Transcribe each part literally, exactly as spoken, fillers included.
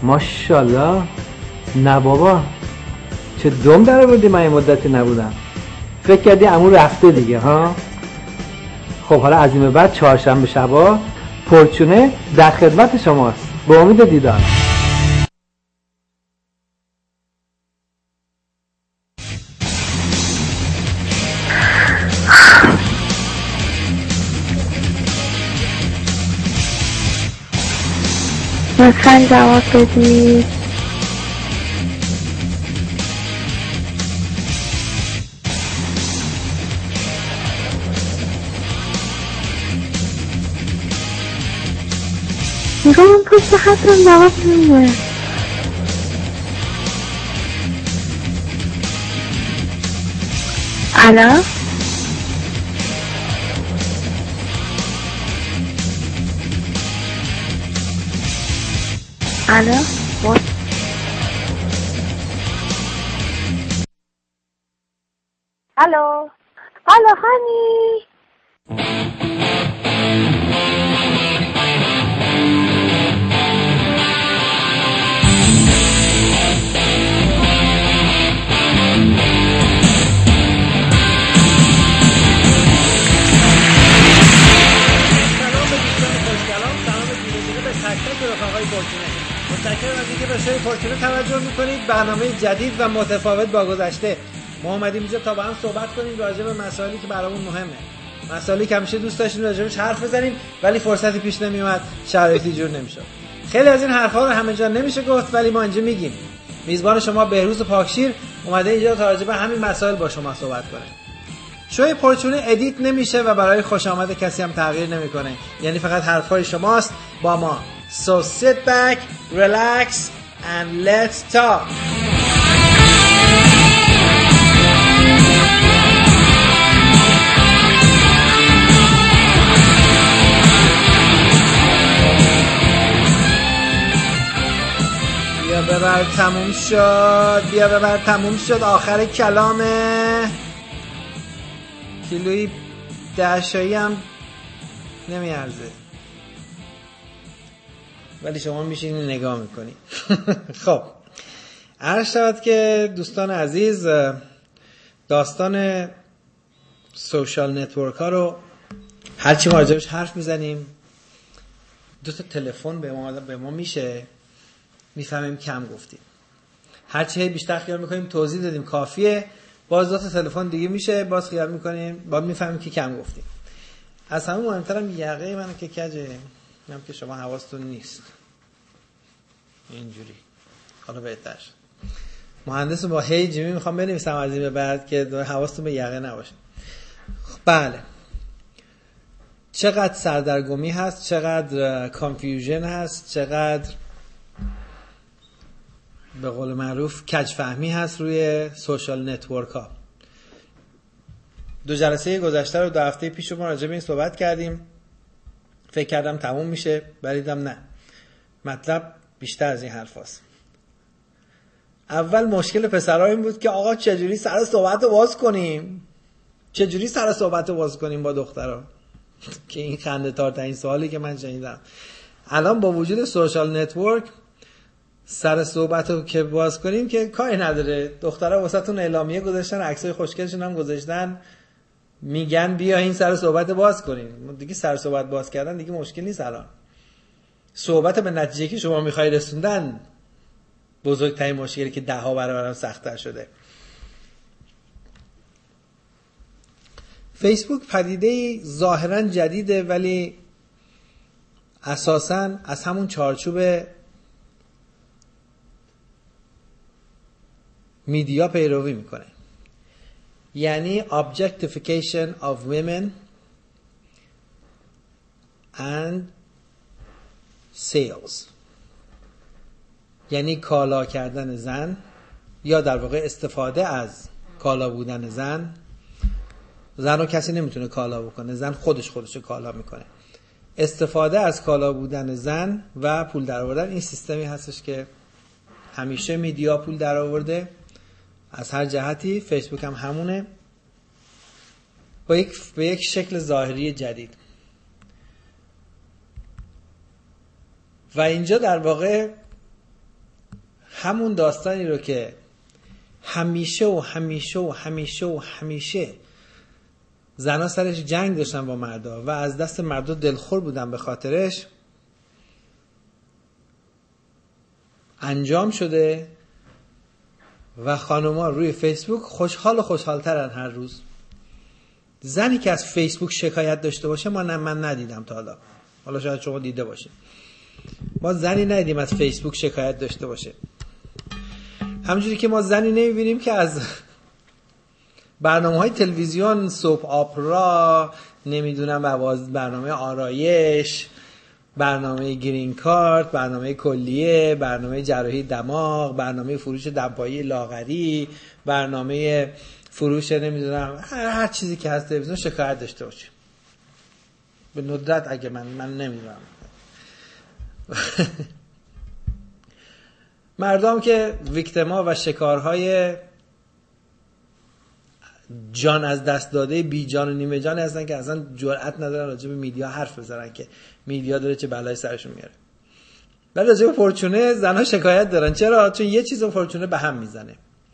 ماشاءالله. نه بابا چه دم در بودی، من این مدتی نبودم. فکر کردی عمو رفته دیگه ها؟ خب حالا از این به بعد چهارشنبه شبا پرچونه در خدمت شماست. به امید دیدار. لطفاً جواب بدید. نگاه من پشت خطم جواب نمیده. الو الو what الو الو هانی. متشکرم از اینکه به شوی پرچونه توجه میکنید. برنامه جدید و متفاوت با گذشته. ما اومدیم اینجا تا با هم صحبت کنیم راجع به مسائلی که برامون مهمه، مسائلی که همیشه دوست داشتیم راجعش حرف بزنیم ولی فرصتی پیش نمیومد، شرایطی جور نمیشد. خیلی از این حرفا رو همه جا نمیشه گفت ولی ما اینجا میگیم. میزبان شما بهروز پاکشیر اومده اینجا تا راجع به همین مسائل با شما صحبت کنه. شوی پرچونه ادیت نمیشه و برای خوش آمد کسی هم تغییر نمیکنه، یعنی فقط حرفای شماست با ما. So sit back, relax and let's talk. بیا ببر تموم شد، بیا ببر تموم شد. آخر کلامه. کیلویی دهشایی هم نمیارزه ولی شما میشینی نگاه میکنی. خب عرض شود که دوستان عزیز، داستان سوشال نتورک ها رو هرچی ما راجعش حرف میزنیم دو تا تلفن به ما به ما میشه، میفهمیم کم گفتیم. هرچی بیشتر خیال میکنیم توضیح دادیم کافیه، باز دو تا تلفن دیگه میشه، باز خیال میکنیم باز میفهمیم که کم گفتیم. از همه مهمترم یقه منو که کجه، میگم که شما حواستون نیست اینجوری. حالا بهتر شد. مهندس با هی جیمی میخوام بنویسم از این به بعد که حواستون به یقه نباشه. بله، چقدر سردرگمی هست، چقدر کانفیوژن هست، چقدر به قول معروف کج فهمی هست روی سوشال نتورک ها. دو جلسه گذشته رو دو هفته پیش ما راجع به این صحبت کردیم. فکر کردم تموم میشه ولی دیدم نه، مطلب بیشتر از این حرف هست. اول مشکل پسرها این بود که آقا چجوری سر صحبت رو باز کنیم، چجوری سر صحبت رو باز کنیم با دخترها که این خنده تارترین سوالی که من شنیدم. الان با وجود سوشال نتورک سر صحبت رو که باز کنیم که کاری نداره، دخترها واسهتون اعلامیه گذاشتن، عکسای خوشگلشون هم گذاشتن، میگن بیا این سر صحبت باز کنیم. دیگه سر صحبت باز کردن دیگه مشکل نیست. الان صحبت به نتیجه که شما میخوای رسوندن بزرگترین مشکلی که ده ها برابر سخت‌تر شده. فیسبوک پدیده ظاهرا جدیده ولی اساساً از همون چارچوب میدیا پیروی میکنه، یعنی objectification of women and sales، یعنی کالا کردن زن یا در واقع استفاده از کالا بودن زن. زن رو کسی نمیتونه کالا بکنه، زن خودش خودشو کالا میکنه. استفاده از کالا بودن زن و پول در آوردن، این سیستمی هستش که همیشه میدیا پول در آورده از هر جهتی. فیسبوک هم همونه با یک به یک شکل ظاهری جدید. و اینجا در واقع همون داستانی رو که همیشه و همیشه و همیشه و همیشه زنا سرش جنگ داشتن با مردا و از دست مردا دلخور بودن به خاطرش انجام شده و خانوما روی فیسبوک خوشحال و خوشحالترن هر روز. زنی که از فیسبوک شکایت داشته باشه ما نه من ندیدم تا حالا. حالا شاید شما دیده باشید. ما زنی ندیدیم از فیسبوک شکایت داشته باشه. همونجوری که ما زنی نمیبینیم که از برنامه‌های تلویزیون، سوپ آپرا، نمیدونم برنامه آرایش، برنامه گرین کارت، برنامه کلیه، برنامه جراحی دماغ، برنامه فروش دمپایی لاغری، برنامه فروش نمیدونم هر, هر چیزی که هست تلویزیون شکایت داشته باشه. به ندرت اگه من من نمیدونم. مردم که ویکتیما و شکارهای جان از دست داده بی جان و نیمه جان هستن که اصلا جرئت ندارن راجع به میدیا حرف بزنن که میدیا داره چه بلایی سرشون میاره. بعد راجع به فورچونه زنها شکایت دارن. چرا؟ چون یه چیز فورچونه به هم میزنه.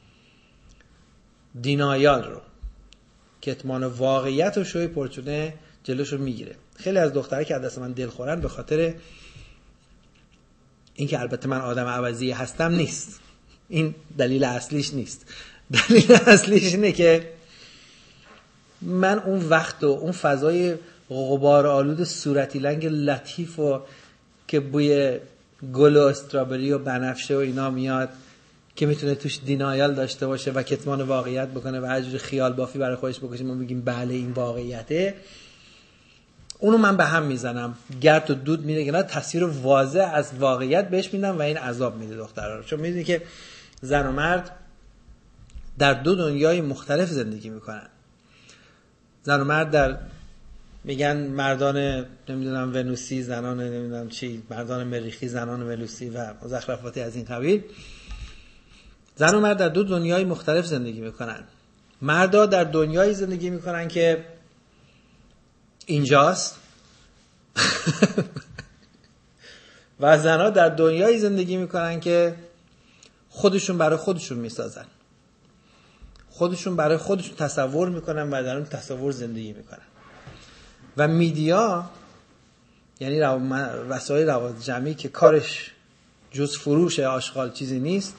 دینایال رو، کتمان واقعیت رو شوی فورچونه جلوشو میگیره. خیلی از دخترها که از دست من دلخورن به خاطر این که البته من آدم عوضی هستم نیست. این دلیل اصلیش نیست. دلیل اصلیش اینه که من اون وقت و اون فضای غبار آلود صورتی لنگ لطیف و که بوی گل و استرابری و بنفشه و اینا میاد که میتونه توش دینایال داشته باشه و کتمان واقعیت بکنه و هر جور خیال بافی برای خودش بکشه ما بگیم بله این واقعیته، اونو من به هم میزنم. گرد و دود میده که نه، تصویر واضح از واقعیت بهش میدم و این عذاب میده دخترها رو. چون میدونی که زن و مرد در دو دنیای مختلف زندگی میکنن. زن و مرد در میگن مردان نمیدونم ونوسی، زنان نمیدونم چی، مردان مریخی، زنان ونوسی و مزخرفاتی از این قبیل. زن و مرد در دو دنیای مختلف زندگی میکنن. مردا در دنیایی زندگی میکنن که اینجاست و زنها در دنیایی زندگی میکنن که خودشون برای خودشون میسازن، خودشون برای خودشون تصور میکنن و در اون تصور زندگی میکنن. و میدیا یعنی رو... وسایل روابط جمعی که کارش جز فروش آشغال چیزی نیست،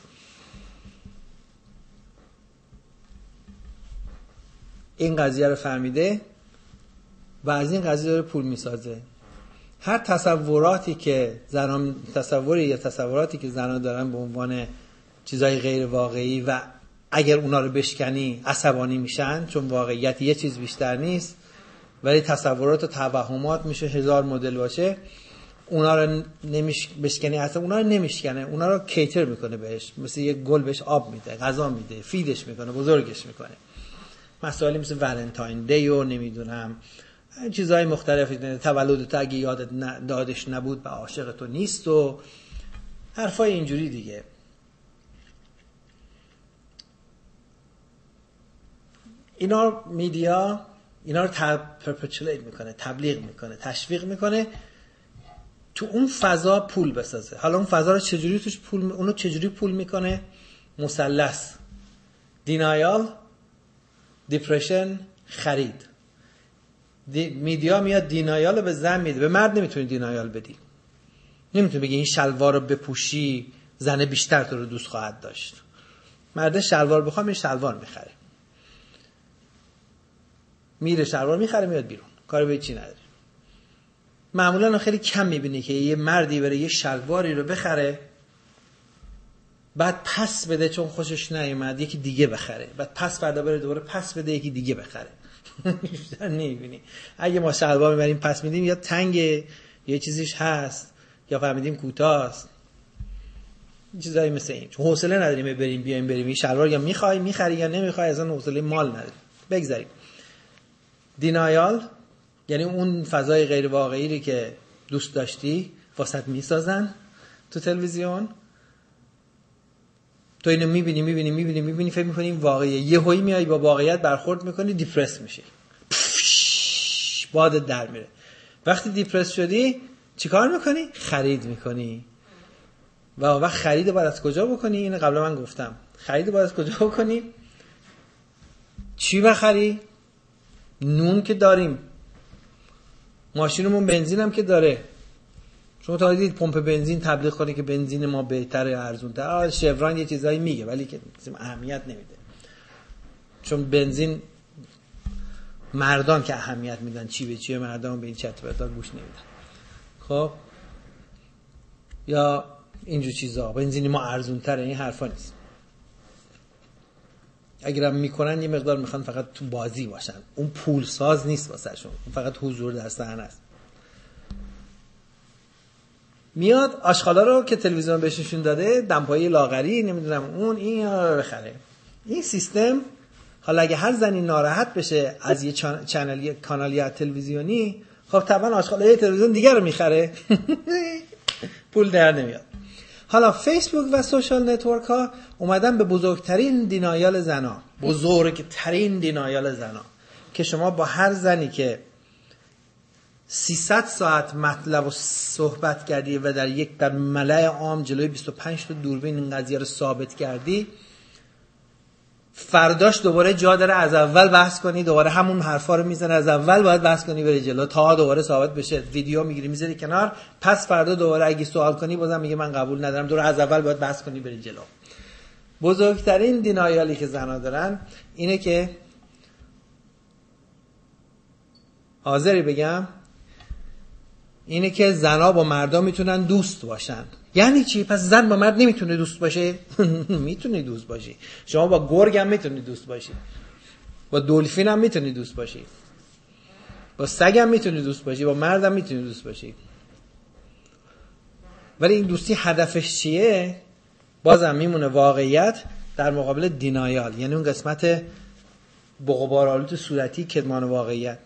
این قضیه رو فهمیده و از این قضیه داره پول میسازه. هر تصوراتی که زنان تصوری یا تصوراتی که زنان دارن به عنوان چیزای غیر واقعی و اگر اونا رو بشکنی عصبانی میشن چون واقعیت یه چیز بیشتر نیست، ولی تصورات و توهمات میشه هزار مدل باشه، اونا رو نمیش بشکنی اصلا اونا رو نمیشکنه، اونا رو کیتر میکنه بهش، مثل یه گل بهش آب میده، غذا میده، فیدش میکنه، بزرگش میکنه. مسائلی مثل ولنتاین دی و نمیدونم چیزهای مختلف، تولد تو اگه یادت دادش نبود و عاشق تو نیست و حرفای اینجوری دیگه. اینا میدیا اینا رو پرپچولیت میکنه، تبلیغ میکنه، تشویق میکنه تو اون فضا پول بسازه. حالا اون فضا رو چجوری توش پول اونو چجوری پول میکنه؟ مثلث دینایال، دیپرشن، خرید. دی... میدیا میاد دینایال رو به زن میده. به مرد نمیتونی دینایال بدی. نمیتونی بگی این شلوار رو بپوشی زن بیشتر تو رو دوست خواهد داشت. مرد شلوار بخوام این شلوار میخره، میره شلوار میخره میاد بیرون، کاری به چی نداره. معمولا خیلی کم میبینی که یه مردی بره یه شلواری رو بخره بعد پس بده چون خوشش نیومد یکی دیگه بخره، بعد پس فردا بره دوباره پس بده یکی دیگه بخره. بیشتر نمیبینی. اگه ما شلوار میبریم پس میدیم یا تنگه یه چیزیش هست یا فهمیدیم کوتاست، چیزایی مثل این. چون حوصله نداریم بریم بیایم بریم این شلوار یا میخوای میخری یا نمیخوای، اصلا حوصله مال نداریم. بگذاریم. دینایال یعنی اون فضای غیر واقعی که دوست داشتی واسط میسازن تو تلویزیون، تو اینو میبینی میبینی میبینی میبینی فکر میکنی این واقعیه، یه هایی میای با واقعیت برخورد میکنی دیپرس میشی، بادت در میره. وقتی دیپرس شدی چیکار میکنی؟ خرید میکنی. و وقت خرید باید از کجا بکنی؟ این قبلا من گفتم. خرید باید از کجا بکنی؟ چی بخری؟ نون که داریم، ماشینمون بنزین هم که داره. شما تا دیدید پمپ بنزین تبلیغ کنه که بنزین ما بهتره، ارزون‌تره؟ شوران یه چیزایی میگه ولی که اهمیت نمیده، چون بنزین مردان که اهمیت میدن چی به چیه، مردان به این چت و پرتا گوش نمیدن. خب یا اینجور چیزا، بنزین ما ارزون‌تره، این حرفا نیست. اگرم میکنن یه مقدار میخوان فقط تو بازی باشن، اون پول ساز نیست واسهشون، اون فقط حضور در صحنه است. میاد آشغالا رو که تلویزیون بهش نشون داده، دمپایی لاغری، نمیدونم اون این رو بخره. این سیستم حالا اگه هر زنی ناراحت بشه از یه چنل کانالی تلویزیونی، خب طبعا آشغالای تلویزیون دیگه رو میخره. پول در نمیاد. حالا فیسبوک و سوشال نتورک ها اومدن به بزرگترین دینایال زنا، بزرگترین دینایال زنا، که شما با هر زنی که سیصد ساعت مطلب و صحبت کردی و در یک در ملأ عام جلوی بیست و پنج تا دوربین این قضیه رو ثابت کردی، فرداش دوباره جا داره از اول بحث کنی، دوباره همون حرفا رو میزنه، از اول باید بحث کنی بری جلو تا دوباره ثابت بشه. ویدیو میگیری میذاری کنار، پس فردا دوباره اگه سوال کنی بازم میگه من قبول ندارم، دوباره از اول باید بحث کنی بری جلو. بزرگترین دینایالی که زنا دارن اینه که، حاضری بگم، اینه که زنا با مردا میتونن دوست باشن. یعنی چی؟ پس زن با مرد نمیتونه دوست باشه؟ میتونی دوست باشی. شما با گرگ هم میتونی دوست باشی، با دلفین هم میتونی دوست باشی، با سگ هم میتونی دوست باشی، با مرد هم میتونی دوست باشی. ولی این دوستی هدفش چیه؟ بازم میمونه واقعیت در مقابل دینایال، یعنی اون قسمت بغبارآلود صورتی، کدمان واقعیت.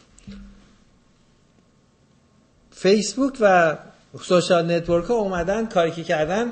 فیسبوک و سوشال نتورک ها اومدن کاری که کردن،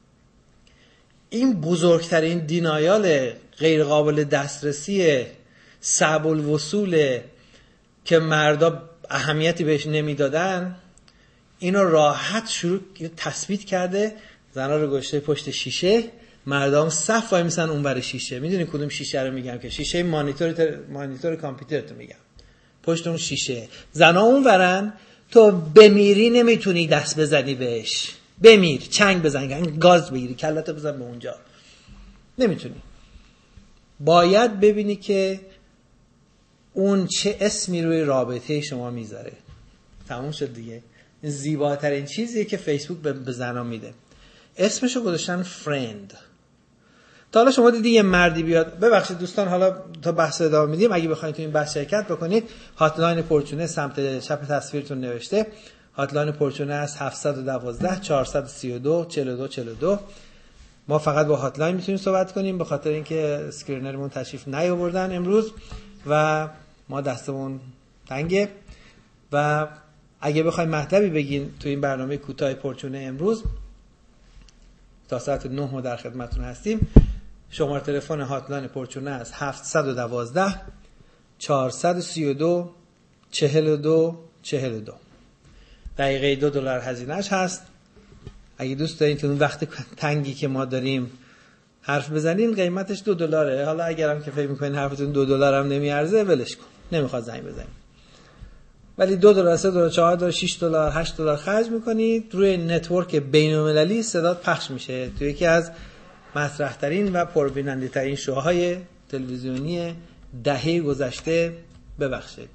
این بزرگترین دینایال غیر قابل دسترسی صعب الوصول که مردا اهمیتی بهش نمیدادن، اینو راحت شروع تثبیت کرده. زنا رو گذاشته پشت شیشه، مردم صف وای میسن اونور شیشه. میدونی کدوم شیشه رو میگم؟ که شیشه مانیتور مانیتور کامپیوترتو میگم. پشت اون شیشه زنا اونورن، تو بمیری نمیتونی دست بزنی بهش، بمیر، چنگ بزن، گاز بگیری، کلتو بزن به اونجا، نمیتونی. باید ببینی که اون چه اسمی روی رابطه شما میذاره. تموم شد دیگه. این زیباترین چیزیه که فیسبوک به زنا میده. اسمشو گذاشتن فرند. تا حالا شما دیدی یه مردی بیاد، ببخشید دوستان حالا تا بحث ادامه میدیم، اگه بخواید تو این بحث شرکت بکنید، هاتلاین پورچونه سمت چپ تصویرتون نوشته. هاتلاین پورچونه است هفت یک دو چهار سه دو چهار دو چهار دو. ما فقط با هاتلاین میتونیم صحبت کنیم به خاطر اینکه اسکرینرمون تشریف نیاوردن امروز و ما دستمون تنگه. و اگه بخواید مطلبی بگین تو این برنامه کوتاه پورچونه امروز تا ساعت نه ما در خدمتتون هستیم. شماره تلفن هاتلاین پورچونه است هفت یک دو چهار سه دو چهار دو چهار دو. دقیقه دو دلار هزینه‌اش هست. اگه دوست دارین تو اون وقت تنگی که ما داریم حرف بزنین، قیمتش دو دلاره. حالا اگرم که فکر می‌کنین حرفتون دو دلار هم نمیارزه، ولش کن، نمیخواد زنگ بزنین. ولی دو دلار، سه دلار، چهار دلار، شش دلار، هشت دلار خرج میکنید، روی نتورک بین‌المللی صدا پخش میشه تو یکی از مطرح‌ترین و پربیننده‌ترین شوهای تلویزیونی دهه گذشته، ببخشید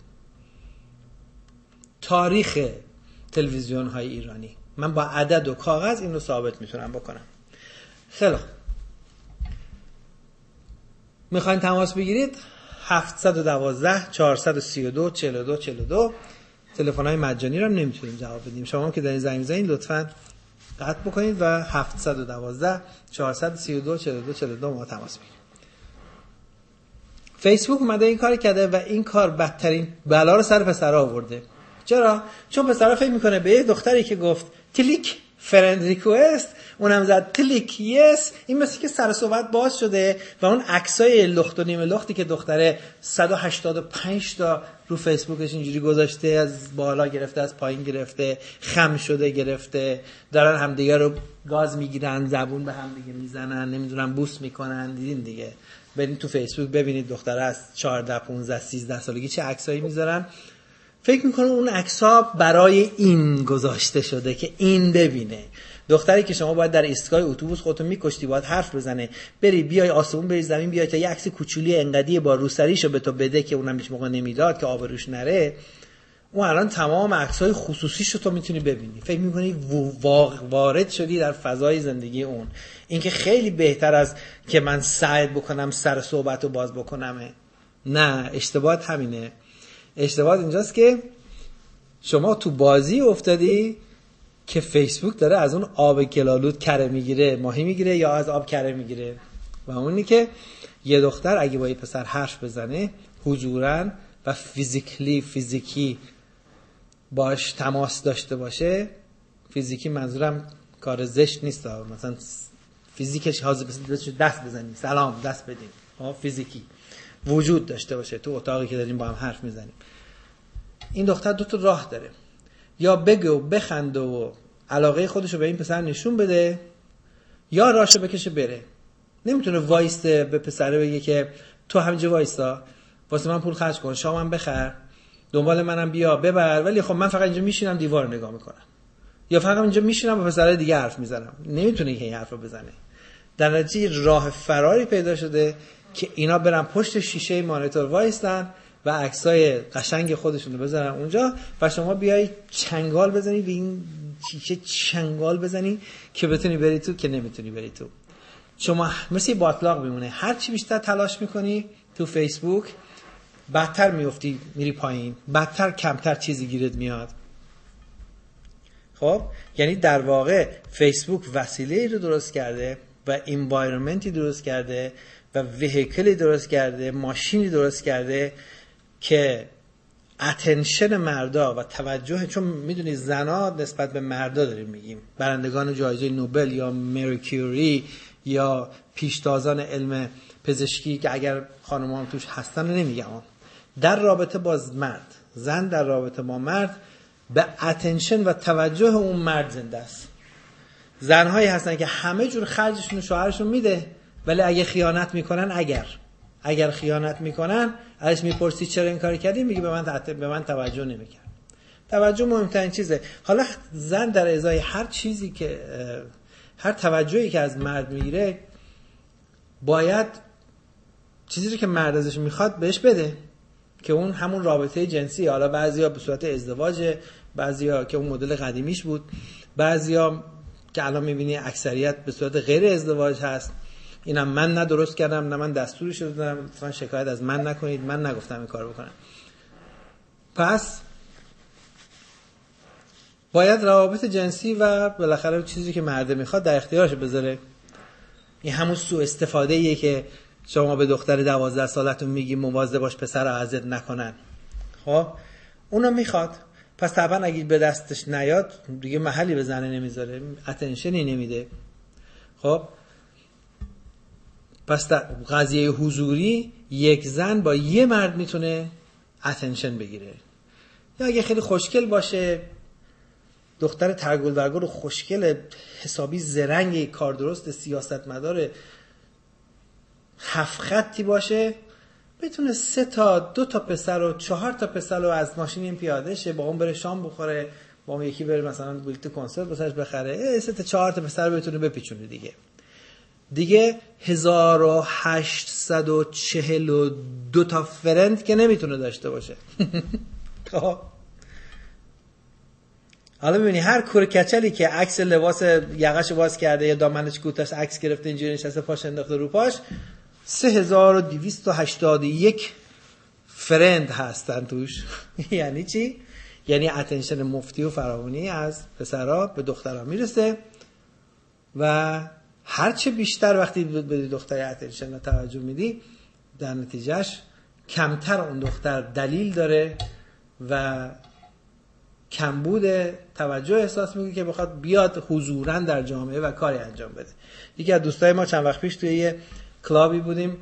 تاریخ تلویزیون‌های ایرانی. من با عدد و کاغذ این رو ثابت میتونم بکنم. خیلی میخواین تماس بگیرید هفت یک دو چهار سه دو چهار دو چهار دو. تلفن‌های مجانی رو هم نمیتونیم جواب بدیم. شما که دارین زنگ می‌زنید لطفاً قطع بکنید و هفت یک دو چهار سه دو چهار دو چهار دو ما تماس بگیرید. فیسبوک اومده این کار کرده و این کار بدترین بلا رو سر پسرا آورده. چرا؟ چون پسرا فکر میکنه به یه دختری که گفت کلیک فرند ریکوست، اونم زد کلیک یس. این مثل که سر صحبت باز شده و اون عکسای لخت و نیمه لختی که دختره صد و هشتاد و پنج تا رو فیسبوکش اینجوری گذاشته، از بالا گرفته از پایین گرفته، خم شده گرفته، دارن همدیگه رو گاز میگیرن، زبون به هم دیگه میزنن، نمیدونم بوس میکنن. دیدین دیگه، برید تو فیسبوک ببینید دختره از چهارده پانزده سیزده سالگی چه عکسایی میذارن. فکر میکنم اون عکس‌ها برای این گذاشته شده که این ببینه. دختری که شما باید در ایستگاه اتوبوس خودتو میکشتی، باید حرف بزنه، بری بیای آسمون بری زمین بیای تا یه عکس کوچولی انقدی با روسریشو به تو بده که اونم هیچ موقع نمیداد که آبروش نره. اون الان تمام عکس‌های خصوصیشو تو میتونی ببینی. فکر میکنی وارد شدی در فضای زندگی اون. این که خیلی بهتر از که من سعی بکنم سر صحبتو باز بکنم. نه، اشتباهت همینه. اشتباه اینجاست که شما تو بازی افتادی که فیسبوک داره از اون آب کلالود کره میگیره، ماهی میگیره یا از آب کره میگیره. و اونی که یه دختر اگه با یه پسر حرف بزنه حضوراً و فیزیکلی فیزیکی باش تماس داشته باشه، فیزیکی منظورم کار زشت نیست، مثلا فیزیکش حاضر دست بزنی، سلام دست بدیم، ها فیزیکی وجود داشته باشه تو اتاقی که داریم با هم حرف میزنیم. این دختر دو تا راه داره، یا بگه و بخنده و علاقه خودشو به این پسر نشون بده، یا راشو بکشه بره. نمیتونه وایسته به پسره بگه که تو همینجا وایستا، واسه من پول خرج کن، شامم بخر، دنبال منم بیا ببر، ولی خب من فقط اینجا میشینم دیوار نگاه میکنم، یا فقط اینجا میشینم با پسره دیگه حرف میزنم. نمیتونه که این حرفو بزنه. در نتیجه راه فراری پیدا شده که اینا برن پشت شیشه مانیتور وایستن و عکسای قشنگ خودشون رو بذارن اونجا و شما بیای چنگال بزنی به این شیشه، چنگال بزنی که بتونی بری تو که نمیتونی بری تو. شما مثل باطلاق میمونه، هر چی بیشتر تلاش میکنی تو فیسبوک بدتر میفتی، میری پایین، بدتر کمتر چیزی گیرت میاد. خب یعنی در واقع فیسبوک وسیله‌ای رو درست کرده و انوایرمنتی درست کرده و وهیکلی درست کرده، ماشینی درست کرده که اتنشن مردا و توجه، چون میدونی زنا نسبت به مردا داریم میگیم، برندگان جایزه نوبل یا مری کیوری یا پیشتازان علم پزشکی که اگر خانم‌ها هم توش هستن نمیگم، در رابطه با مرد، زن در رابطه با مرد به اتنشن و توجه اون مرد زنده است. زنهایی هستن که همه جور خرجشون شوهرشون میده، ولی اگه خیانت میکنن، اگر اگر خیانت میکنن ازش میپرسی چرا این کاری کردی، میگه به من به من توجه نمیکرد. توجه مهمترین چیزه. حالا زن در ازای هر چیزی که هر توجهی که از مرد میگیره باید چیزی رو که مرد ازش میخواد بهش بده، که اون همون رابطه جنسی. حالا بعضیا به صورت ازدواج، بعضیا که اون مدل قدیمیش بود، بعضیا که الان میبینی اکثریت به صورت غیر ازدواج هست. اینم من نه درست کردم نه من دستورش دادم، مثلا شکایت از من نکنید، من نگفتم این کار بکنم. پس باید روابط جنسی و بالاخره چیزی که مرد میخواد در اختیارش بذاره. این همون سوء استفاده ایه که شما به دختر دوازده سالتون میگی مواظب باش پسر رو اذیت نکنن. خب اونو میخواد، پس طبعا اگه به دستش نیاد دیگه محلی به زنه نمیذاره، اتنشنی نمیده. خب پس در قضیه حضوری یک زن با یه مرد میتونه اتنشن بگیره. یا اگه خیلی خوشگل باشه، دختر ترگل برگل و خوشگل حسابی زرنگ کار درست سیاستمدار هفت خطی باشه، بتونه سه تا دو تا پسر و چهار تا پسر رو از ماشین این پیاده شه، با اون بره شام بخوره، با اون یکی بره مثلا بلیط کنسرت واسش بخره، سه تا چهار تا پسر رو بتونه بپیچونه دیگه. دیگه هزار و هشتصد و چهل و دو تا فرند که نمیتونه داشته باشه. خب حالا ببینی هر کور کچلی که عکس لباس یقه‌شو باز کرده یا دامنش کوتاش عکس گرفته اینجوری نشسته پاش انداخته رو پاش، سه هزار و دویست و هشتاد و یک فرند هستن توش. یعنی چی؟ یعنی اتنشن مفتی و فراوانی از پسرها به دخترها میرسه و هرچه بیشتر وقتی به دختر اتنشن و توجه میدی، در نتیجهش کمتر اون دختر دلیل داره و کمبود توجه احساس میکنه که بخواد بیاد حضوراً در جامعه و کاری انجام بده. یکی از دوستای ما چند وقت پیش توی یه کلابی بودیم،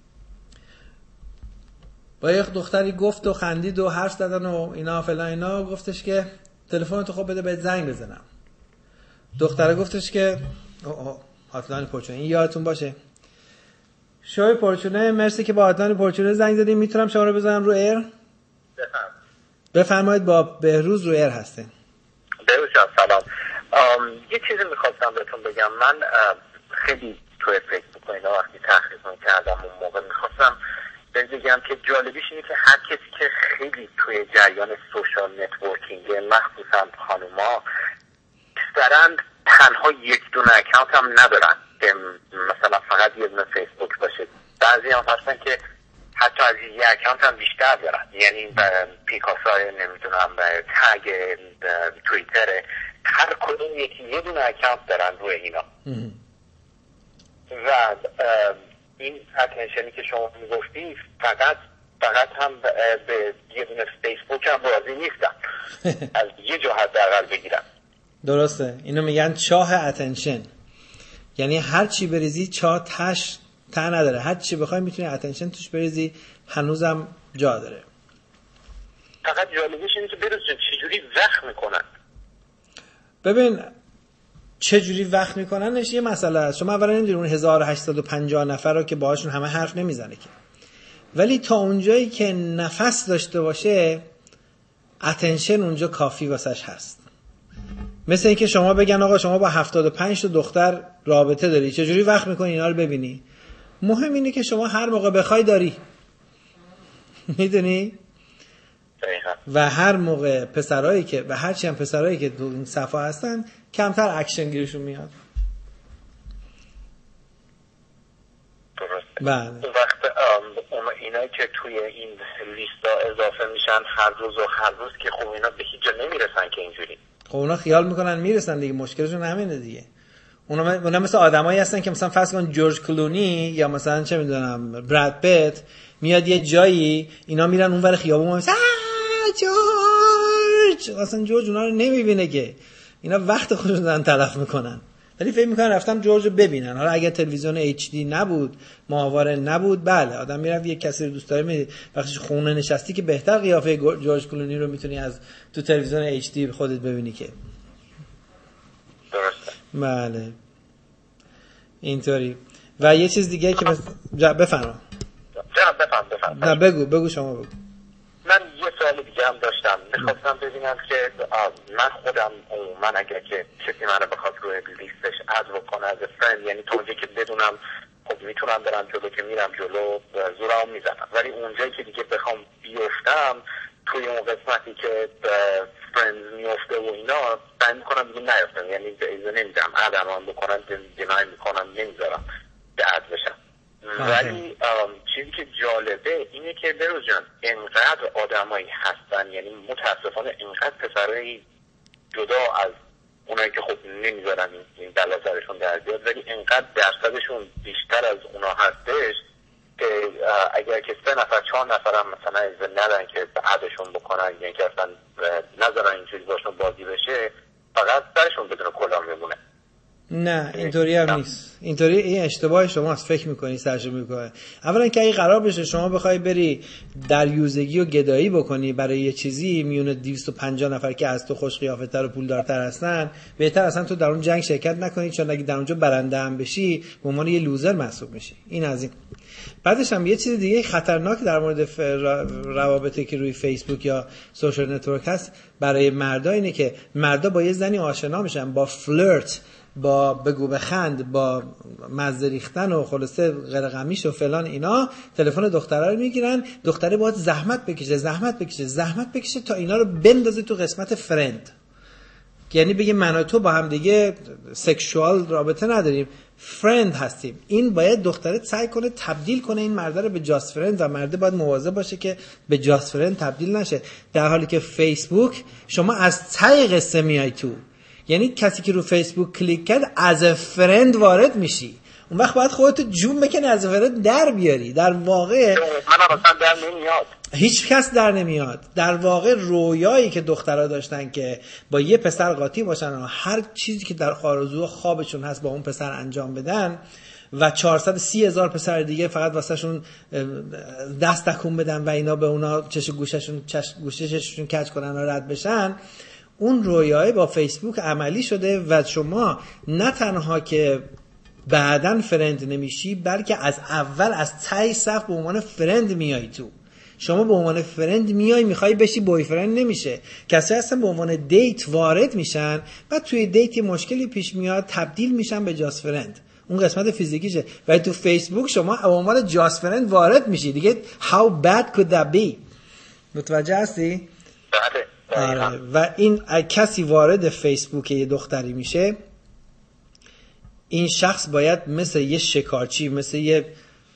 با یه دختری گفت و خندید و حرف زدن و اینا فلان اینا، گفتش که تلفن تو خب بده بهت زنگ بزنم. دختره گفتش که هاتلاین پرچونه، این یادتون باشه شوی پرچونه، مرسی که با هاتلاین پرچونه زنگ زدیم، میتونم شما رو بزنم رو ایر؟ بفهم. بفرمایید، با بهروز رو ایر هسته. بهروز جان سلام. یه چیزی میخواستم بهتون بگم. من خیلی توی فیسبوک و اینا وقتی تحقیق میکردم اون موقع میخواستم بگم که جالبیش اینه که هر کسی که خیلی توی جریان سوشال نتورکینگ مخصوصا خانوما اکثرا تنها یک دونه اکانت هم ندارن که مثلا فقط یه دونه فیسبوک باشه. بعضی هم هستن که حتی از یه اکانت هم بیشتر دارن، یعنی پیکاسای نمیدونم تگ توییتر، هر کدوم یکی یه دونه اکانت دارن روی اینا. و این اتنشنی که شما میگفتی فقط فقط هم به یه دونه فیسبوک هم راضی نیستم از یه جا حداقل بگیرم. درسته، اینو میگن چاه اتنشن، یعنی هر چی بریزی چاه تش ته نداره، هر چی بخوای میتونی اتنشن توش بریزی هنوزم جا داره. فقط جالبیش اینه که بروز چجوری وقت میکنن. ببین چجوری وقت میکننش یه مسئله است. شما اولا نمیدونی اون هزار و هشتصد و پنجاه نفر رو که باهاشون همه حرف نمیزنه که، ولی تا اونجایی که نفس داشته باشه اتنشن اونجا کافی واسش هست. مثل اینکه شما بگن آقا شما با هفتاد و پنج تا دختر رابطه داری، چجوری وقت میکنی اینا رو ببینی؟ مهم اینه که شما هر موقع بخوای داری. میدونی؟ و هر موقع پسرایی که و هرچی هم پسرایی که تو این صفحه هستن کمتر اکشن گیرشون میاد. درسته. بله. اون وقت اینا که توی این لیستا اضافه میشن هر روز و هر روز که خب اینا به هیچ جا نمیرسن که اینجوری. خب اونا خیال میکنن میرسن دیگه، مشکلشون همینه دیگه. اونا اونا مثل آدمایی هستن که مثلا فرض کن جورج کلونی یا مثلا چه میدونم براد پیت میاد یه جایی، اینا میرن اونور خیابون مثلا جورج، اصلا جورج اونا رو نمیبینه که، اینا وقت خودشون دارن تلف میکنن، ولی فکر میکنن رفتم جورج رو ببینن. حالا اگر تلویزیون اچ دی نبود، ماهواره نبود، بله آدم میرفت یه کسی رو دوست داره می وقتی خونه نشستی که بهتر قیافه جورج کلونی رو میتونی از تو تلویزیون اچ دی خودت ببینی که. درسته. بله اینطوری. و یه چیز دیگه که بس... بفرما. جناب بفهم بفهم. نه بگو بگو شما بگو. من یه سوال دیگه هم داشتم، میخواستم ببینم که من خودم من اگر که کسی منو بخواد روی لیستش اد بکنه از فرند، یعنی تا اونجایی که بدونم خب میتونم برم جلو که میرم جلو زورم میزنم، ولی اونجایی که دیگه بخوام بیفتم توی اون قسمتی که فرند میفته و اینا سعی میکنم دیگه نیفتم، یعنی اجازه نمیدم ادم بکنم، دینای میکنم، نمیذارم که اد بشم. ولی چیزی که جالبه اینه که بروز جان انقدر آدمایی هستن، یعنی متاسفانه انقدر پسرایی جدا از اونایی که خب نمیذارن این بلا سرشون در بیاد، ولی انقدر درصدشون بیشتر از اونا هستش که اگر که سه نفر چهار نفر هم مثلا اجازه ندن که عدشون بکنن، یعنی که اصلا نذارن اینجوری باشون بازی بشه، فقط سرشون بدون کلاه میمونه. نه اینطوری هم نیست، اینطوری این اشتباه شماست، فکر میکنی سرشو میکنه. اولا که اگه قرار بشه شما بخوای بری دریوزگی و گدایی بکنی برای یه چیزی میونه دویست و پنجاه نفر که از تو خوش قیافتر و پولدارتر هستن، بهتر اصلا تو در اون جنگ شرکت نکنی، چون اگه در اونجا برنده هم بشی به عنوان یه لوزر محسوب میشی. این از این. بعدش هم یه چیز دیگه خطرناک در مورد روابطی که روی فیسبوک یا سوشال نتورک هست برای مردا اینه که مردا با یه زنی آشنا میشن، با فلرت، با بگو بخند، با مزه ریختن و خلاصه غرقمیش و فلان اینا، تلفن دختره رو میگیرن، دختره باید زحمت بکشه زحمت بکشه زحمت بکشه تا اینا رو بندازه تو قسمت فرند، یعنی بگه من و تو با هم دیگه سکشوال رابطه نداریم، فرند هستیم. این باید دختره سعی کنه تبدیل کنه این مرده رو به جاست فرند و مرده باید مواظب باشه که به جاست فرند تبدیل نشه، در حالی که فیسبوک شما از ته قصه میای تو، یعنی کسی که رو فیسبوک کلیک کرد از فرند وارد میشی، اون وقت باید خودت جون بکنی از فرند در بیاری. در واقع من اصلا در نمیاد. هیچ کس در نمیاد. در واقع رویایی که دخترها داشتن که با یه پسر قاطی باشن و هر چیزی که در آرزو خوابشون هست با اون پسر انجام بدن و چهارصد و سی هزار پسر دیگه فقط واسه شون دست تکون بدن و اینا به اونا چش گوششون چش گوشششون کج کنن و رد بشن، اون رویای با فیسبوک عملی شده و شما نه تنها که بعدن فرند نمیشی بلکه از اول از ته صف به عنوان فرند میای تو. شما به عنوان فرند میای میخوای بشی بوی فرند نمیشه. کسایی هستن به عنوان دیت وارد میشن بعد توی دیت یه مشکلی پیش میاد تبدیل میشن به جاست فرند. اون قسمت فیزیکیشه. ولی تو فیسبوک شما به عنوان جاست فرند وارد میشی دیگه. how bad could that be؟ متوجه هستی؟ بله. آره. و این کسی وارد فیسبوک یه دختری میشه، این شخص باید مثل یه شکارچی، مثل یه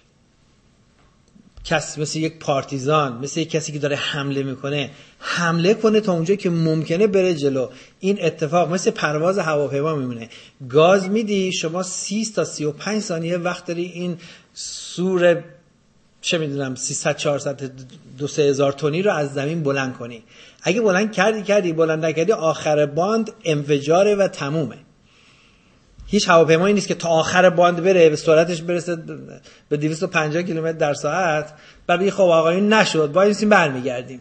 کس، مثل یک پارتیزان، مثل یک کسی که داره حمله میکنه حمله کنه تا اونجا که ممکنه بره جلو. این اتفاق مثل پرواز هواپیما میمونه. گاز میدی شما سی تا سی و پنج ثانیه وقت داری این سور چه میدونم سیصد چهارصد دو سه هزار تونی رو از زمین بلند کنی. اگه بلند کردی کردی بلند نکردی آخر باند انفجاره و تمومه. هیچ هواپیمایی نیست که تا آخر باند بره به سرعتش برسه به دویست و پنجاه کیلومتر در ساعت بعد بگی خب آقایون نشد باید نیستیم برمیگردیم.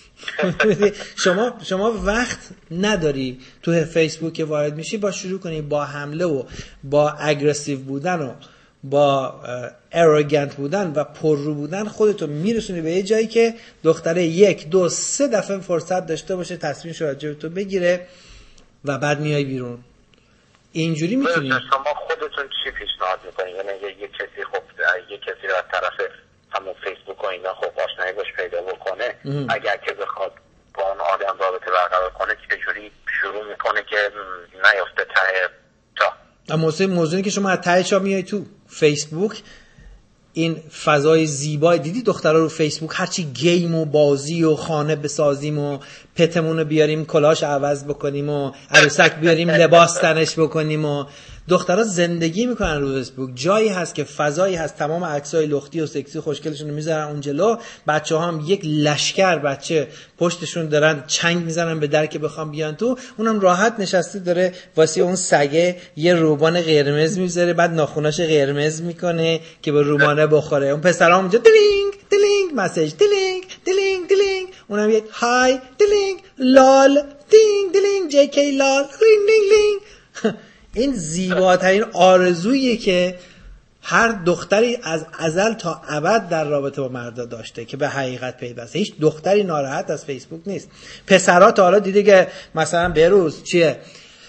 شما شما وقت نداری تو فیسبوک که وارد میشی با شروع کنی با حمله و با اگریسیو بودن و با اروگنت بودن و پررو بودن خودتو میرسونی به یه جایی که دختره یک دو سه دفعه فرصت داشته باشه تصمیمش رو راجع به تو بگیره و بعد میای بیرون. اینجوری میتونی. شما خودتون چی پیشنهاد میکنید؟ یعنی یه کسی خب یه کسی رو از طرف همون فیسبوک و اینا خب آشنایی باش پیدا بکنه، اگر که بخواد با اون آدم رابطه برقرار کنه چجوری شروع میکنه که نیفته ته چاه؟ موضوع موضوعی که شما از ته چاه میای تو فیسبوک، این فضای زیبای دیدی دخترها رو فیسبوک هرچی گیم و بازی و خانه بسازیم و پتمون رو بیاریم کلاش عوض بکنیم و عروسک بیاریم لباس تنش بکنیم و دخترها زندگی میکنن رو فیسبوک. جایی هست که فضایی هست تمام عکسای لختی و سکسی خوشگلشون رو میذارن اون جلو، بچه‌ها هم یک لشکر بچه پشتشون دارن چنگ میزنن به در که بخوام بیان تو، اونم راحت نشسته داره واسه اون سگه یه روبان قرمز میذاره بعد ناخوناش قرمز میکنه که به روبانه بخوره. اون پسرام اونجا دلینگ دلینگ مسیج دلینگ دلینگ دلینگ، اونم یک های دلینگ لال دینگ دلینگ جی کی لال لینگ لینگ لینگ. این زیباترین آرزویی که هر دختری از ازل تا ابد در رابطه با مردا داشته که به حقیقت پیوسته. هیچ دختری ناراحت از فیسبوک نیست. پسرها تا حالا دیده که مثلا بروز چیه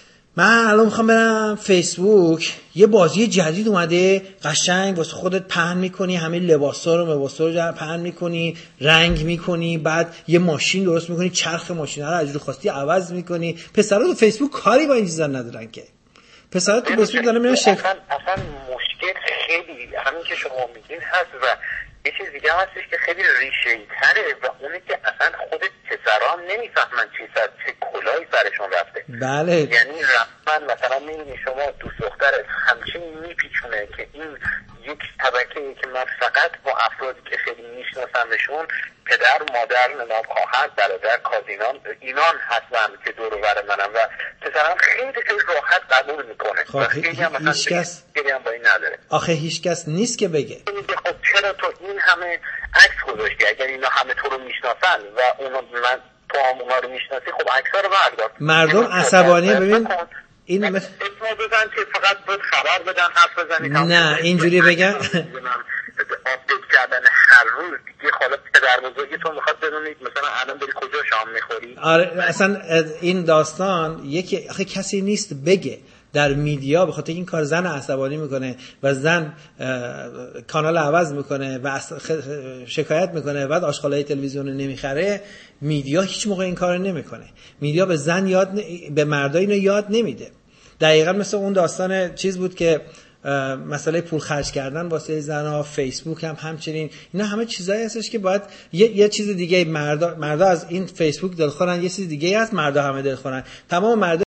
من الان میخوام برم فیسبوک یه بازی جدید اومده قشنگ واسه خودت پهن میکنی، همه لباسا رو لباسا رو پهن میکنی، رنگ میکنی، بعد یه ماشین درست میکنی، چرخ ماشین رو از رو خواستی عوض میکنی. پسرها تو فیسبوک کاری با این چیزا ندارن که. پسرها تو فیسبوک دارن میرن شکل. اصلا اصلا مشکل خیلی همین که شما میگین هست و یه چیز دیگه هستش که خیلی ریشه‌ای تره و اونه که اصلا خود پسران نمیفهمن چی سر چه کلاهی سرشون رفته. بله. یعنی رفتن مثلا میبینی شما دوست دخترت همچین میپیچونه که این یک طبقه که من فقط با افرادی که خیلی میشناسمشون پدر، مادر، ننام، خواهر، برادر، کازینان اینان هستن که دور و بر منم و پسرم خیلی خیلی راحت قبول میکنه. خب خیلی هم مثلا هیچ کس خیلی هم با این نداره. آخه هیچ کس نیست که بگه خب چرا تو این همه عکس گذاشتی؟ اگر اینا همه تو رو میشناسن و اونا من تو هم اونا رو میشناسی خب عکس‌ها رو بردار. مردم عصبانیه. ببین این اسم بزن که فقط بود خبر بدن حرف بزنی. نه اینجوری بگن آپدیت کردن هر روز دیگه حالا پدر بزرگتون میخواد بدونید مثلا الان داری کجا شام میخوری. آره اصلا این داستان یکی آخه کسی نیست بگه در میدیا به خاطر این کار زن عصبانی میکنه و زن کانال عوض میکنه و شکایت میکنه بعد آشغالای تلویزیون نمیخره. میدیا هیچ موقع این کارو نمیکنه. میدیا به زن یاد ن... به مردا اینو یاد نمیده. دقیقاً مثل اون داستان چیز بود که مسئله پول خرج کردن واسه زنها، فیسبوک هم همچنین. اینا همه چیزایی هستش که باید یه, یه چیز دیگه مردا مردا از این فیسبوک دلخورن، یه چیز دیگه هست مردا همه دلخورن. تمام مردا